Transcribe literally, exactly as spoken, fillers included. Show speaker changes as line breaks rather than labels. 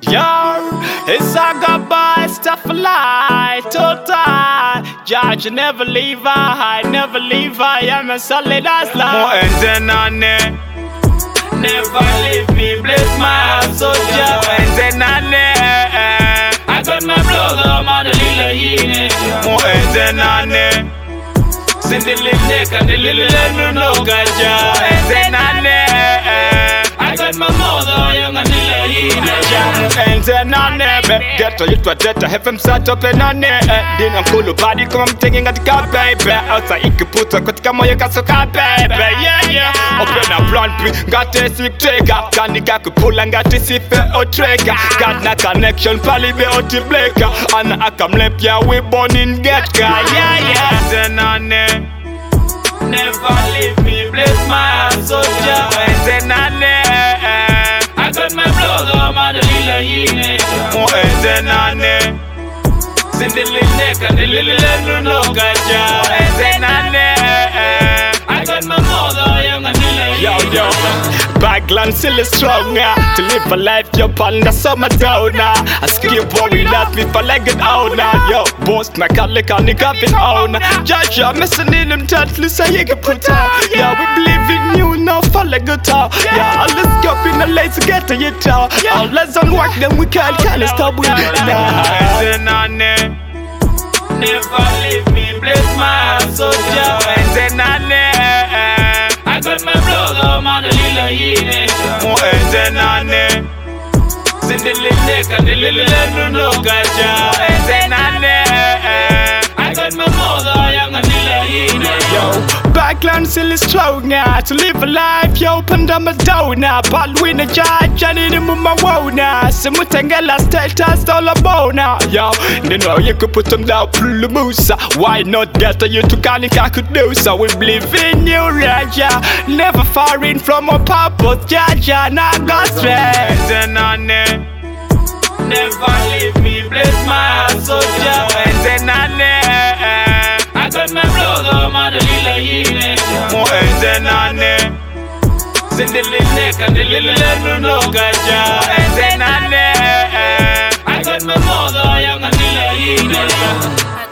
Yo, it's a goodbye, stuff a lie, total. Judge, never leave I, never leave I, I'm a solid as love. And then on it, never leave me, bless my heart, so Joe. And then on it, I got my blood, I'm on the little heat. And then on it, send the little neck and the little little no gaja. And then on it, I got my mother, young and little and then on it, get to you to a jet, have him sat up and on it. Then I'm cool, body come taking at the car, baby. Outside, you can put a cut, come on, you got so car, baby. Yeah, yeah. Open a blunt, got a sweet trigger. Can you get a pull and got a sip or trigger? Got no connection, probably be out the breaker. And I come left, yeah, we born in get guy. Yeah, yeah. Then on it, never leave me, bless my heart, so Joe. And then on it, I got my blood, I'm on the little heat. And then on it, send the little neck and the little little no gaja. And then on it, I got my mother, young and little heat. Yo, yo, Bagland still is stronger. To live a life, yo, panda summer downer. I skip worry that me for like an owner. Yo, boast my colleague on the cabin owner. Judge, I'm missing in them titles, so you can put out. Yeah, we believe in you, now follow good talk. Yeah, all let's go in the lights to get to your tower. All let's unwork, then we can't, can't stop with it. And then on it, never leave me, bless my heart, so Joe. And then on it, I got my blood, I'm on the little heat. And then on it, send the little neck and the little little no gaja. And then on it, I got my mother, young and little heat. Yo, Bagland still is stronger. To live a life, yo, pandama downer. But win a judge, I need him with my wona. Simutangela status all about now. Yo, you know you could put them down, pull the moose. Why not get you to Kanika could do so? We believe in you, Raja. Never far in from a purpose, Jaja. Now go straight. And then on it, never leave me, bless my heart, so Joe. And then on it, I got my blood, I'm on the little heat. And then on it, send the little neck and the little little no gaja. And then on it, I got my mother, young and little heat.